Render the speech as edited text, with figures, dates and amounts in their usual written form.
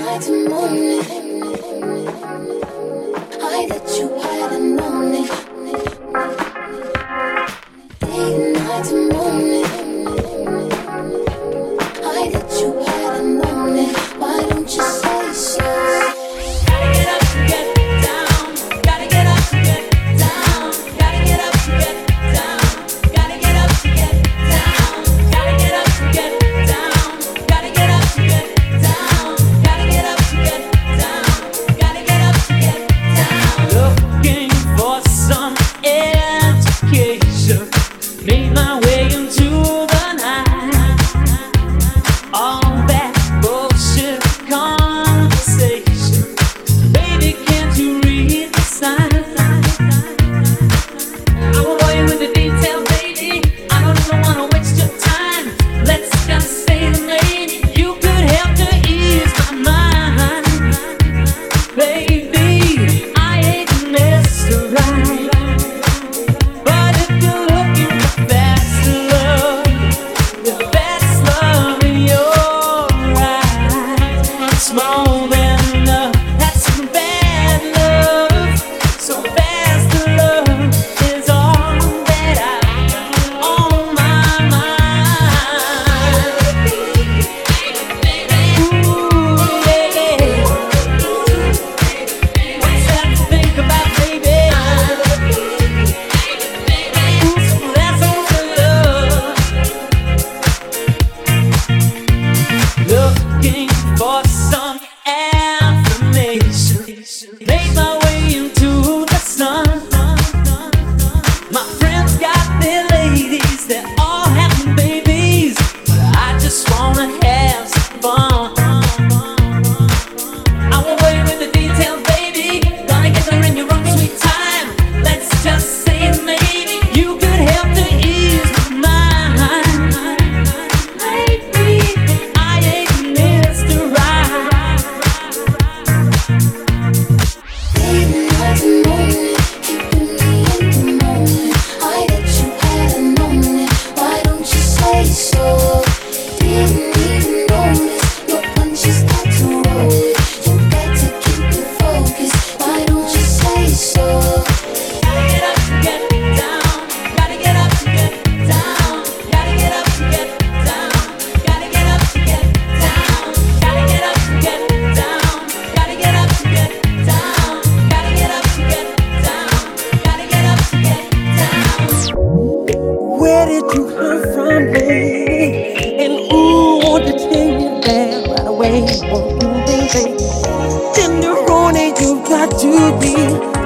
night and morning. I that you hadn't known it. Day, night and morning. I that you hadn't known it. Why don't you say so? Gotta get up and get down. Gotta get up and get down. Gotta get up and get down. Gotta get up and get down. Gotta get up and get down. Gotta get up and get down. Gotta get up and get down. Gotta get up and get down. Looking for some education. Made my way into the night. All that bullshit conversation. Baby, can't you read the signs? I will bore you with the details, baby. I don't even wanna waste your time. Let's just say the name. You could help to ease my mind. Baby, I ain't Mr. Right. But if you're looking for fast love, the best love in your eyes, it's more than enough. That's some bad love. So fast love is all that I on my mind. Ooh, yeah. What's that to think about, baby? Ooh, so that's all the love. Looking for some affirmation. Made my way into the sun. My friends got their ladies, they're all having babies, but I just wanna have some fun. I won't worry with the details, baby. Gonna get there in your own sweet time. Let's just say maybe you could help to ease my mind. Maybe I ain't Mr. Right. Day, night and morning, keeping me in the moment. I that you hadn't known it. Why don't you say so? Didn't even notice your punches start to roll it. You got to keep it focused. Why don't you say so? Gotta get up and get down. Gotta get up and get down. Gotta get up and get down. Gotta get up and get down. Gotta get up and get down. Gotta get up and get down. Gotta get up and get down. Gotta get up and get down. Where did you come from, baby? And ooh, won't you take me there right away? Won't you, baby? Tenderoni, you got to be